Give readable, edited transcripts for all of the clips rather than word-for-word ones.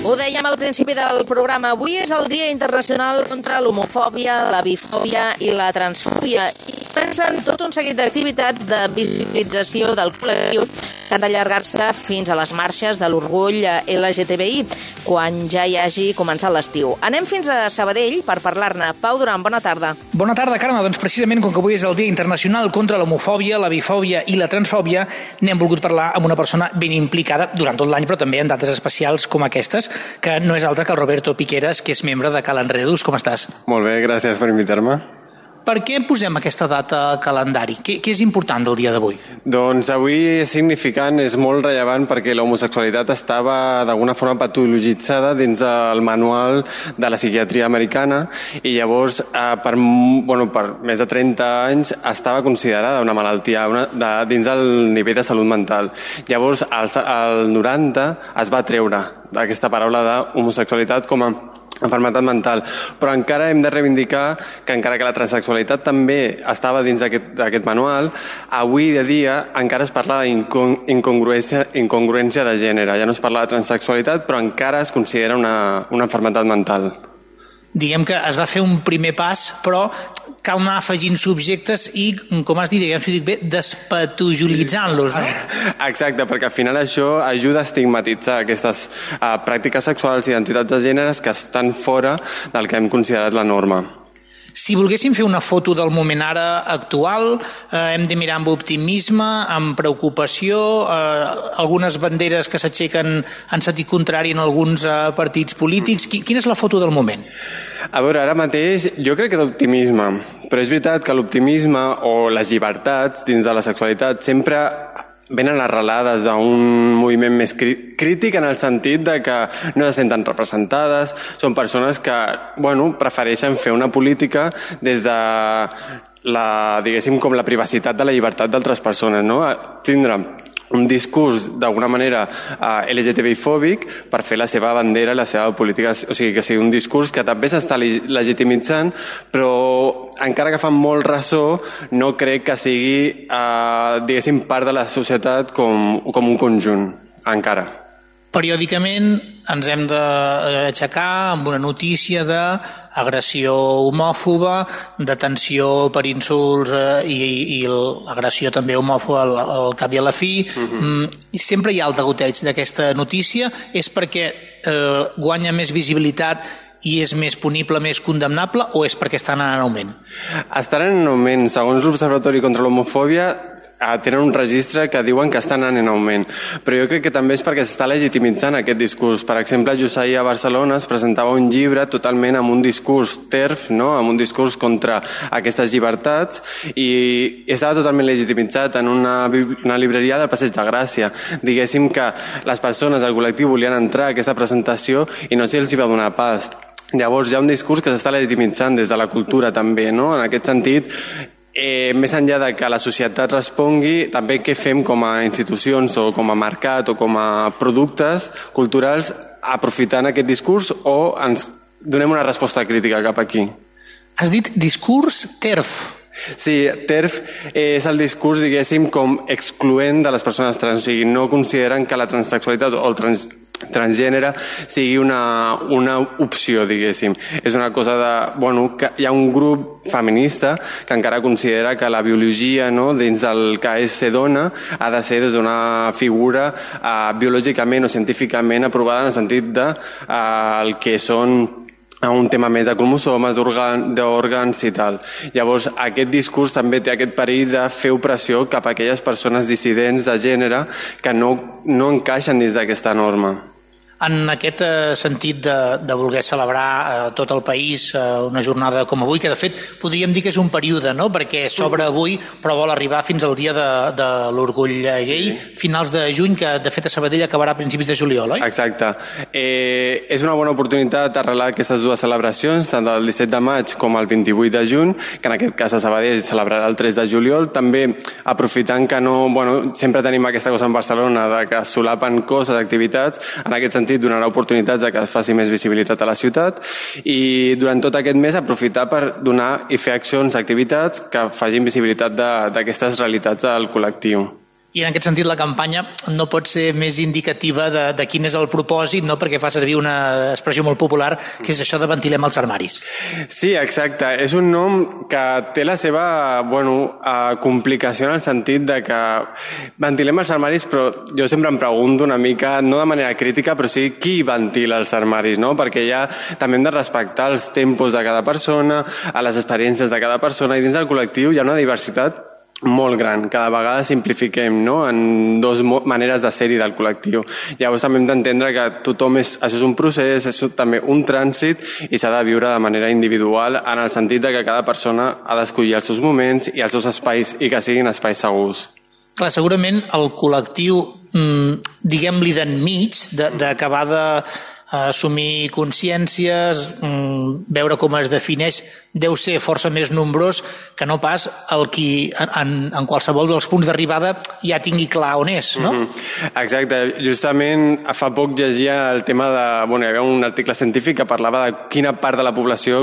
Ho dèiem al principi del programa. Avui és el Dia Internacional contra l'homofòbia, la bifòbia i la transfòbia. I pensen tot un seguit d'activitats de visibilització del col·lectiu que han d'allargar-se fins a les marxes de l'orgull LGTBI, quan ja hi hagi començat l'estiu. Anem fins a Sabadell per parlar-ne. Pau Duran, bona tarda. Bona tarda, Carme. Doncs precisament com que avui és el Dia Internacional contra l'homofòbia, la bifòbia i la transfòbia, n'hem volgut parlar amb una persona ben implicada durant tot l'any, però també en dates especials com aquestes, que no és altra que el Roberto Piqueras, que és membre de Cal Enredus. Com estàs? Molt bé, gràcies per invitar-me. Per què posem aquesta data al calendari? Què és important del dia d'avui? Doncs avui és significant, és molt rellevant perquè l'homosexualitat estava d'alguna forma patologitzada dins el manual de la psiquiatria americana i llavors per més de 30 anys estava considerada una malaltia dins del nivell de salut mental. Llavors, al 90 es va treure aquesta paraula d'homosexualitat com a enfermetat mental, però encara hem de reivindicar que encara que la transsexualitat també estava dins d'aquest manual, avui de dia encara es parla d'incongruència de gènere. Ja no es parla de transsexualitat, però encara es considera una enfermetat mental. Diguem que es va fer un primer pas, però cal anar afegint subjectes i, com has dit, diguem, si ho dic bé, despatologitzant-los, no? Exacte, perquè al final això ajuda a estigmatitzar aquestes pràctiques sexuals i identitats de gèneres que estan fora del que hem considerat la norma. Si volguéssim fer una foto del moment ara actual, hem de mirar amb optimisme, amb preocupació, algunes banderes que s'aixequen en sentit contrari en alguns partits polítics. Quina és la foto del moment? A veure, ara mateix jo crec que d'optimisme, però és veritat que l'optimisme o les llibertats dins de la sexualitat sempre venen arrelades d'un moviment més crític en el sentit de que no se senten representades, són persones que, prefereixen fer una política des de diguéssim, com la privacitat de la llibertat d'altres persones, no? Tindre un discurs d'alguna manera LGTBI-fòbic per fer la seva bandera, la seva política, o sigui, que sigui un discurs que també s'està legitimitzant, però encara que fan molt ressò, no crec que sigui, diguéssim, part de la societat com un conjunt, encara. Periòdicament ens hem d'aixecar amb una notícia d'agressió homòfoba, detenció per insults i l'agressió també homòfoba al cap i a la fi. Sempre hi ha el degoteig d'aquesta notícia. És perquè guanya més visibilitat i és més punible, més condemnable, o és perquè estan en augment? Estan en augment. Segons l'Observatori contra l'Homofòbia, tenen un registre que diuen que estan en augment, però jo crec que també és perquè s'està legitimitzant aquest discurs. Per exemple, just ahir a Barcelona es presentava un llibre totalment amb un discurs TERF, no? Amb un discurs contra aquestes llibertats, i estava totalment legitimitzat en una llibreria del Passeig de Gràcia. Diguéssim que les persones del col·lectiu volien entrar a aquesta presentació i no se'ls hi va donar pas. Llavors hi ha un discurs que s'està legitimitzant des de la cultura també, no? En aquest sentit, més enllà de que la societat respongui, també què fem com a institucions o com a mercat o com a productes culturals aprofitant aquest discurs, o ens donem una resposta crítica cap aquí. Has dit discurs TERF. Sí, TERF és el discurs, diguéssim, com excloent de les persones trans, o sigui, no consideren que la transsexualitat o el transgènere sigui una opció, diguéssim. És una cosa que hi ha un grup feminista que encara considera que la biologia, no, dins del que és ser dona, ha de ser des d'una figura biològicament o científicament aprovada en el sentit de el que són un tema més de cromosomes, d'òrgans i tal. Llavors, aquest discurs també té aquest perill de fer opressió cap a aquelles persones dissidents de gènere que no encaixen dins d'aquesta norma. En aquest sentit de voler celebrar tot el país una jornada com avui, que de fet podríem dir que és un període, no? Perquè s'obre avui però vol arribar fins al dia de l'orgull gay, finals de juny, que de fet a Sabadell acabarà a principis de juliol, oi? Exacte. És una bona oportunitat d'arrelar aquestes dues celebracions, tant del 17 de maig com el 28 de juny, que en aquest cas a Sabadell es celebrarà el 3 de juliol, també aprofitant que sempre tenim aquesta cosa en Barcelona de que es solapen coses, activitats, en aquest sentit donarà oportunitats que es faci més visibilitat a la ciutat, i durant tot aquest mes aprofitar per donar i fer accions, activitats que facin visibilitat d'aquestes realitats del col·lectiu. I en aquest sentit la campanya no pot ser més indicativa de quin és el propòsit, no? Perquè fa servir una expressió molt popular, que és això de ventilem els armaris. Sí, exacte. És un nom que té la seva complicació en el sentit de que ventilem els armaris, però jo sempre em pregunto una mica, no de manera crítica, però sí qui ventila els armaris, no? Perquè ja també hem de respectar els tempos de cada persona, a les experiències de cada persona, i dins del col·lectiu hi ha una diversitat molt gran. Cada vegada simplifiquem, no?, en dues maneres de ser-hi del col·lectiu. Llavors també hem d'entendre que tothom això és un procés, és també un trànsit i s'ha de viure de manera individual en el sentit de que cada persona ha d'escollir els seus moments i els seus espais i que siguin espais segurs. Clar, segurament el col·lectiu, diguem-li d'enmig, d'acabar d'assumir consciències, veure com es defineix, deu ser força més nombrós que no pas el qui en qualsevol dels punts d'arribada ja tingui clar on és, no? Exacte. Justament fa poc llegia el tema de... Bueno, hi havia un article científic que parlava de quina part de la població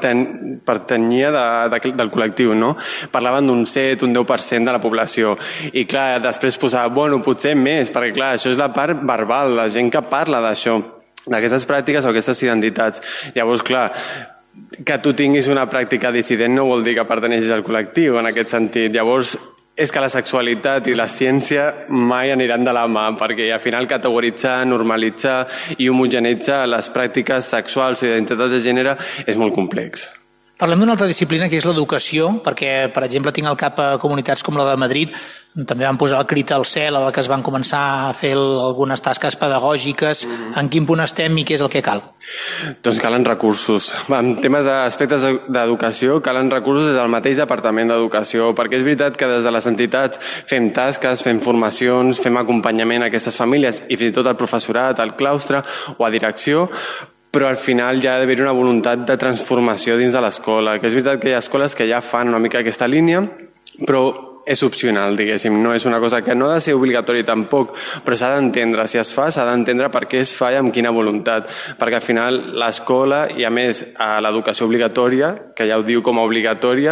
pertanyia del col·lectiu, no? Parlaven d'un 7, un 10% de la població. I clar, després posava, bueno, potser més, perquè clar, això és la part verbal, la gent que parla d'això, d'aquestes pràctiques o aquestes identitats. Llavors, clar, que tu tinguis una pràctica dissident no vol dir que perteneixis al col·lectiu en aquest sentit. Llavors, és que la sexualitat i la ciència mai aniran de la mà, perquè al final categoritzar, normalitzar i homogeneitzar les pràctiques sexuals o identitats de gènere és molt complex. Parlem d'una altra disciplina que és l'educació, perquè, per exemple, tinc al cap comunitats com la de Madrid, també van posar el crit al cel a la que es van començar a fer algunes tasques pedagògiques. En quin punt estem i què és el que cal? Doncs calen recursos. En temes d'aspectes d'educació calen recursos des del mateix Departament d'Educació, perquè és veritat que des de les entitats fem tasques, fem formacions, fem acompanyament a aquestes famílies i fins i tot al professorat, al claustre o a direcció, però al final ja ha d'haver una voluntat de transformació dins de l'escola, que és veritat que hi ha escoles que ja fan una mica aquesta línia, però és opcional, diguéssim, no és una cosa que no ha de ser obligatori tampoc, però s'ha d'entendre, si es fa, s'ha d'entendre per què es fa i amb quina voluntat, perquè al final l'escola, i a més l'educació obligatòria, que ja ho diu com a obligatòria,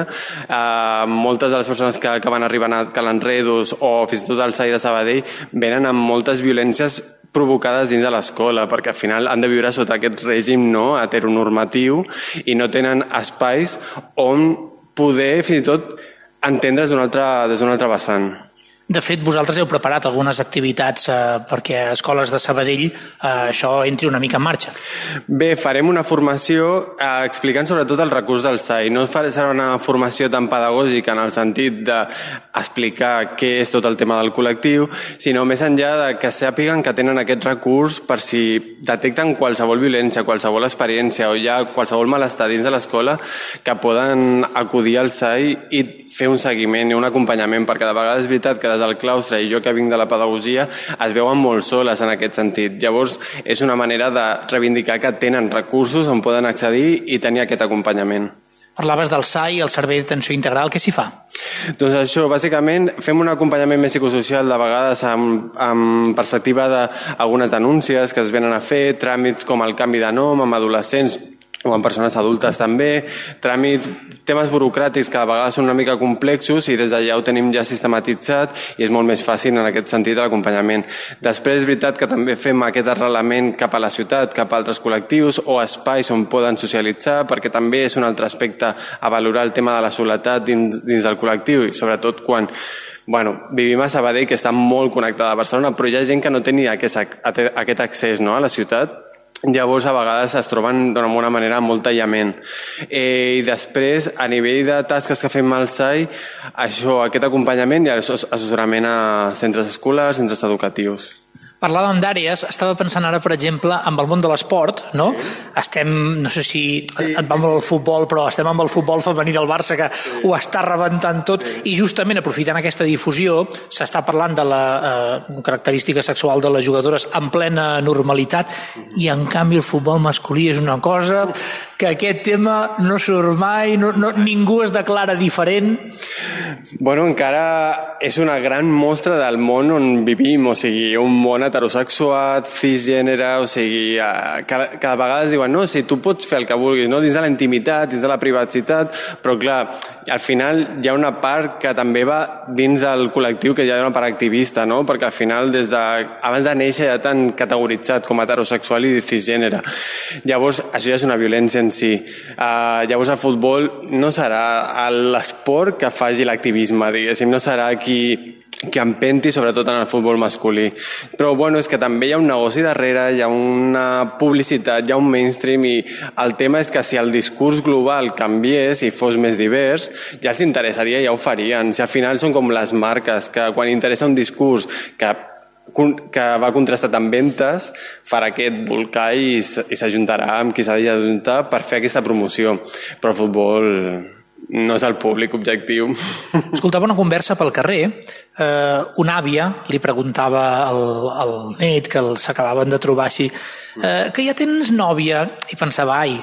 moltes de les persones que acaben arribant a Calanredos o fins i tot al SAI de Sabadell venen amb moltes violències provocades dins de l'escola, perquè al final han de viure sota aquest règim no heteronormatiu i no tenen espais on poder fins i tot entendre's des d'un altre vessant. De fet, vosaltres heu preparat algunes activitats perquè a escoles de Sabadell això entri una mica en marxa. Bé, farem una formació explicant sobretot el recurs del SAI. No serà una formació tan pedagògica en el sentit d'explicar què és tot el tema del col·lectiu, sinó més enllà de que sàpiguen que tenen aquest recurs per si detecten qualsevol violència, qualsevol experiència o hi ha qualsevol malestar dins de l'escola, que poden acudir al SAI i fer un seguiment i un acompanyament, perquè de vegades és veritat que des del claustre i jo que vinc de la pedagogia es veuen molt soles en aquest sentit. Llavors és una manera de reivindicar que tenen recursos on poden accedir i tenir aquest acompanyament. Parlaves del SAI, el Servei d'Atenció Integral, què s'hi fa? Doncs això, bàsicament, fem un acompanyament més psicosocial, de vegades amb perspectiva d'algunes denúncies que es venen a fer, tràmits com el canvi de nom amb adolescents o en persones adultes també, tràmits, temes burocràtics que a vegades són una mica complexos i des d'allà ho tenim ja sistematitzat i és molt més fàcil en aquest sentit l'acompanyament. Després és veritat que també fem aquest arrelament cap a la ciutat, cap a altres col·lectius o espais on poden socialitzar, perquè també és un altre aspecte a valorar el tema de la soledat dins del col·lectiu i sobretot quan vivim a Sabadell, que està molt connectada a Barcelona, però hi ha gent que no té ni aquest accés a la ciutat. Llavors a vegades es troben d'una manera amb molt aïllament. I després, a nivell de tasques que fem al SAI, aquest acompanyament i assessorament a centres escolars, centres educatius. Parlàvem d'àrees, estava pensant ara, per exemple, amb el món de l'esport, no? Estem, no sé si et va molt el futbol, però estem amb el futbol femení del Barça, que ho està rebentant tot, i justament aprofitant aquesta difusió, s'està parlant de la característica sexual de les jugadores en plena normalitat, i en canvi el futbol masculí és una cosa que aquest tema no surt mai, ningú es declara diferent. Bueno, encara és una gran mostra del món on vivim, o sigui, un món heterosexual, cisgènere, o sigui, cada vegada es diuen, no, si tu pots fer el que vulguis, no? Dins de la intimitat, dins de la privacitat, però clar, al final hi ha una part que també va dins del col·lectiu, que hi ha una part activista, no? Perquè al final, abans de néixer ja t'han categoritzat com a heterosexual i cisgènere. Llavors, això ja és una violència en si. Llavors, el futbol no serà l'esport que faci l'activisme, diguéssim, no serà qui empenti, sobretot en el futbol masculí. Però, bueno, és que també hi ha un negoci darrere, hi ha una publicitat, hi ha un mainstream, i el tema és que si el discurs global canviés i fos més divers, ja els interessaria, ja ho farien. Si al final són com les marques, que quan interessa un discurs que va contrastat amb ventes, farà aquest volcà i s'ajuntarà amb qui s'ha d'ajuntar per fer aquesta promoció. Però el futbol no és el públic objectiu. Escoltava una conversa pel carrer, una àvia li preguntava al net, que s'acabaven de trobar així, que ja tens nòvia? I pensava, ai...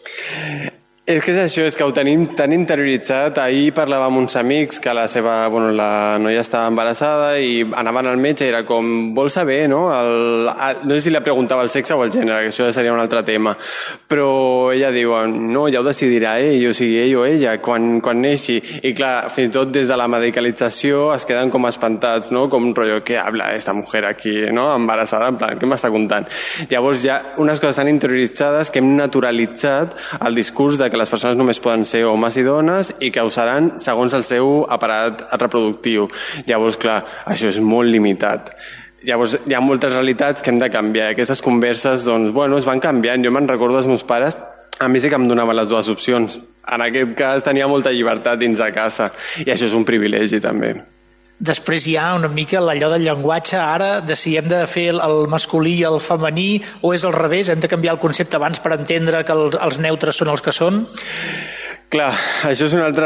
És que és això, és que ho tenim tan interioritzat. Ahir parlava amb uns amics que la noia estava embarassada i anaven al metge i era com, vol saber, no? No sé si li preguntava el sexe o el gènere, que això ja seria un altre tema. Però ella diu, no, ja ho decidirà ell, o sigui, ell o ella, quan neixi. I clar, fins i tot des de la medicalització es queden com espantats, no? Com un rotllo, què habla esta mujer aquí, no? Embarassada, en plan, què m'està contant? Llavors hi ha unes coses tan interioritzades que hem naturalitzat el discurs de que les persones només poden ser homes i dones i que ho seran segons el seu aparat reproductiu. Llavors, clar, això és molt limitat. Llavors, hi ha moltes realitats que hem de canviar. Aquestes converses, doncs, bueno, es van canviant. Jo me'n recordo dels meus pares, a mi sí que em donaven les dues opcions. En aquest cas tenia molta llibertat dins de casa i això és un privilegi també. Després hi ha una mica allò del llenguatge, ara, de si hem de fer el masculí i el femení, o és al revés, hem de canviar el concepte abans per entendre que els neutres són els que són? Clar, això és un altre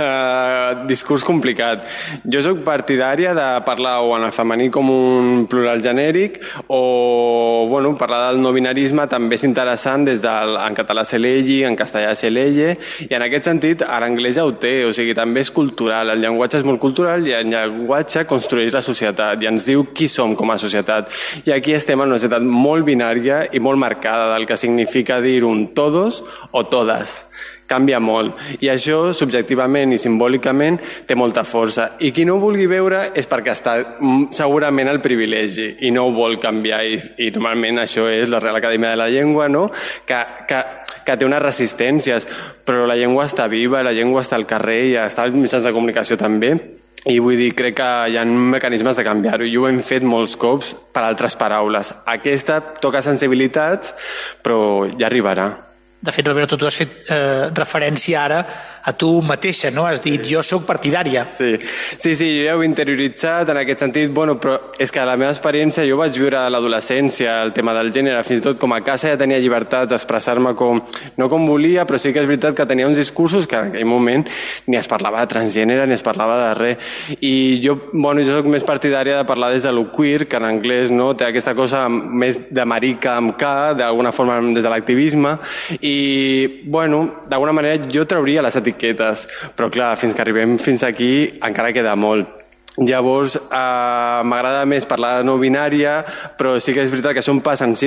discurs complicat. Jo soc partidària de parlar o en el femení com un plural genèric o, bueno, parlar del no binarisme també és interessant en català ser l'elli, en castellà ser l'elle, i en aquest sentit l'anglès ja ho té, o sigui, també és cultural, el llenguatge és molt cultural i el llenguatge construeix la societat i ens diu qui som com a societat. I aquí estem en una societat molt binària i molt marcada del que significa dir un todos o todas. Canvia molt. I això, subjectivament i simbòlicament, té molta força. I qui no ho vulgui veure és perquè està segurament al privilegi i no ho vol canviar. I normalment això és la Real Acadèmia de la Llengua, no? Que té unes resistències, però la llengua està viva, la llengua està al carrer i està als mitjans de comunicació també. I vull dir, crec que hi ha mecanismes de canviar-ho i ho hem fet molts cops per altres paraules. Aquesta toca sensibilitats, però ja arribarà. De fet, Roberto, tu has fet referència ara a tu mateixa, no? Has dit, jo sóc partidària. Sí, jo ja ho he interioritzat en aquest sentit, bueno, però és que a la meva experiència jo vaig viure a l'adolescència el tema del gènere, fins i tot com a casa ja tenia llibertat d'expressar-me no com volia, però sí que és veritat que tenia uns discursos que en aquell moment ni es parlava de transgènere ni es parlava de res. I jo soc més partidària de parlar des de lo queer, que en anglès no té aquesta cosa més de marica amb K, d'alguna forma des de l'activisme, i, bueno, d'alguna manera jo trauria les etiquetes, però clar, fins que arribem fins aquí encara queda molt. Llavors, m'agrada més parlar de no binària, però sí que és veritat que això em passa en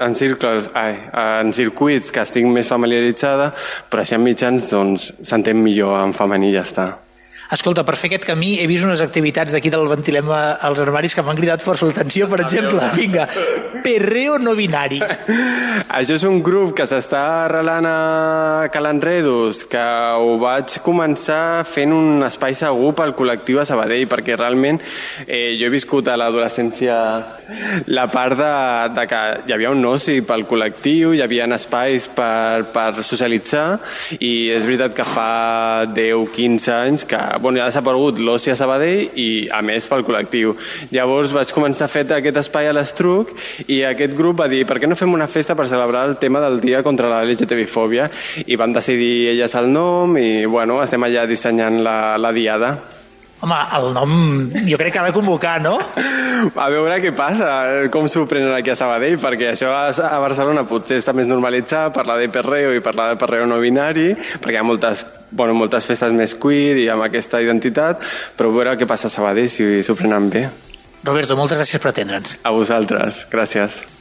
circuits que estic més familiaritzada, però així en mitjans doncs s'entén millor en femení i ja està. Escolta, per fer aquest camí he vist unes activitats d'aquí del Ventilem als armaris que m'han cridat força l'atenció, per exemple, vinga, perreo no binari. Això és un grup que s'està arrelant a Calanredos, que ho vaig començar fent un espai segur pel col·lectiu a Sabadell, perquè realment jo he viscut a l'adolescència la part de que hi havia un oci pel col·lectiu, hi havia espais per socialitzar, i és veritat que fa 10-15 anys que ja ha desaparegut l'oci a Sabadell i, a més, pel col·lectiu. Llavors vaig començar a fer aquest espai a l'Estruc i aquest grup va dir, per què no fem una festa per celebrar el tema del dia contra la LGTB-fòbia? I vam decidir elles el nom i, bueno, estem allà dissenyant la diada. Home, el nom jo crec que ha de convocar, no? A veure què passa, com s'ho prenen aquí a Sabadell, perquè això a Barcelona potser està més normalitzat, parlar de perreo i parlar de perreo no binari, perquè hi ha moltes festes més queer i amb aquesta identitat, però a veure què passa a Sabadell si s'ho prenen bé. Roberto, moltes gràcies per atendre'ns. A vosaltres, gràcies.